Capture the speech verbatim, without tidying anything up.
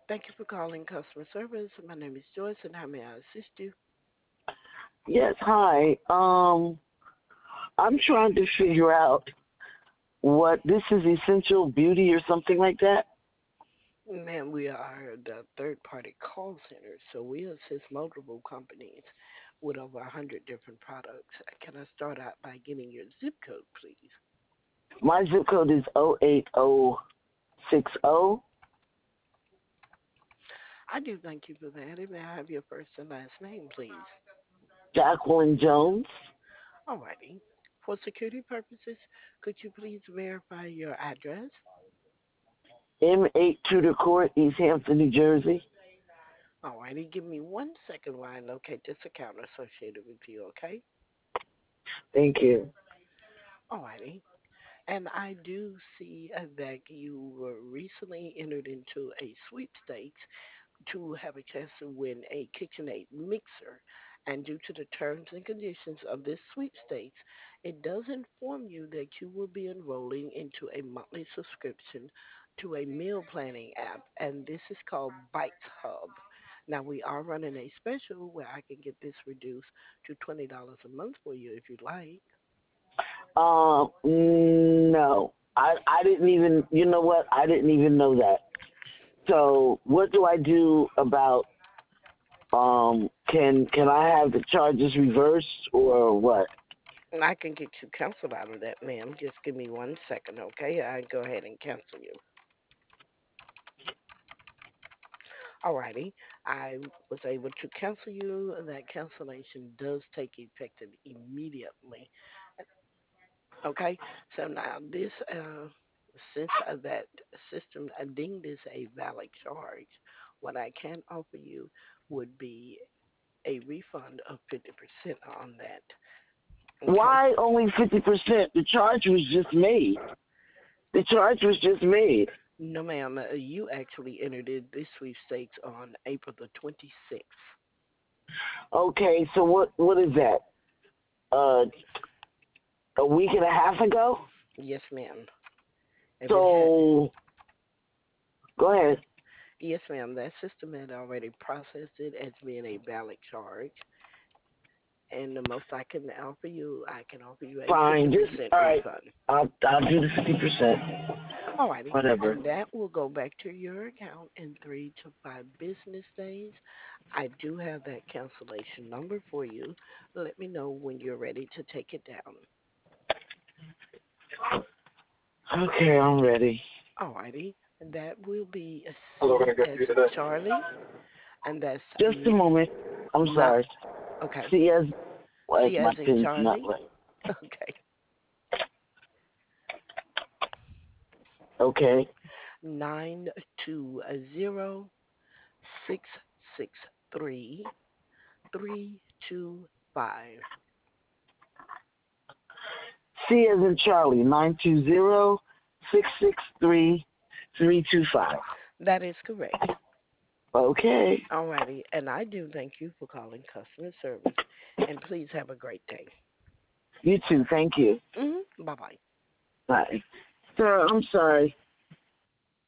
Thank you for calling customer service. My name is Joyce, and how may I assist you? Yes, hi. Um, I'm trying to figure out what this is essential beauty or something like that. Ma'am, we are the third party call center, so we assist multiple companies with over one hundred different products. Can I start out by getting your zip code, please? My zip code is oh eight oh six oh. I do thank you for that. And may I have your first and last name, please? Jacqueline Jones, Alrighty. For security purposes, could you please verify your address? M eight Tudor Court, East Hampton, New Jersey. Alrighty, give me one second while I locate this account associated with you, okay? Thank you. Alrighty. And I do see uh, that you were recently entered into a sweepstakes to have a chance to win a KitchenAid mixer. And due to the terms and conditions of this sweepstakes, it does inform you that you will be enrolling into a monthly subscription to a meal planning app, and this is called Bites Hub. Now, we are running a special where I can get this reduced to twenty dollars a month for you if you'd like. Um, no, I I didn't even. You know what? I didn't even know that. So, what do I do about? Um, can can I have the charges reversed or what? I can get you canceled out of that, ma'am. Just give me one second, okay? I go ahead and cancel you. Alrighty. I was able to cancel you. That cancellation does take effect immediately. Okay. So now this, uh, since uh, that system uh, deemed this a valid charge, what I can offer you would be a refund of fifty percent on that. Okay. Why only fifty percent? The charge was just made. The charge was just made. No, ma'am. Uh, you actually entered it, this sweepstakes on April the twenty-sixth. Okay, so what what is that? Uh, a week and a half ago. Yes, ma'am. If it had, So go ahead. yes, ma'am. That system had already processed it as being a valid charge, and the most I can offer you, I can offer you a Fine. Just fifty percent all right. refund. I'll I'll do the fifty percent. Alrighty, Whatever. and that will go back to your account in three to five business days. I do have that cancellation number for you. Let me know when you're ready to take it down. Okay, I'm ready. Alrighty, and that will be a Hello, can C I get as you in today? Charlie, and that's Just a n- moment. I'm not sorry. okay. See as like C my as in pin's not Charlie. right. Okay, Okay. nine two zero six six three three two five. C as in Charlie. Nine two zero six six three three two five. That is correct. Okay. Alrighty, and I do thank you for calling customer service, and please have a great day. You too. Thank you. Hmm. Bye bye. Bye. Sir, I'm sorry.